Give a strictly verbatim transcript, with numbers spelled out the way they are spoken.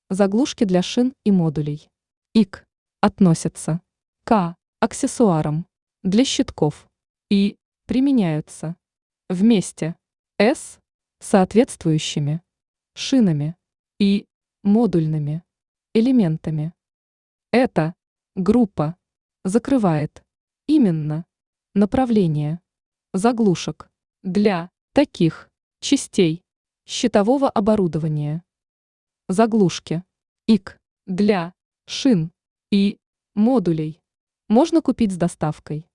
Заглушки для шин и модулей. И к относятся к аксессуарам для щитков и применяются вместе с соответствующими шинами и модульными элементами. Эта группа закрывает именно направление заглушек для таких частей щитового оборудования. Заглушки И К для шин и модулей можно купить с доставкой.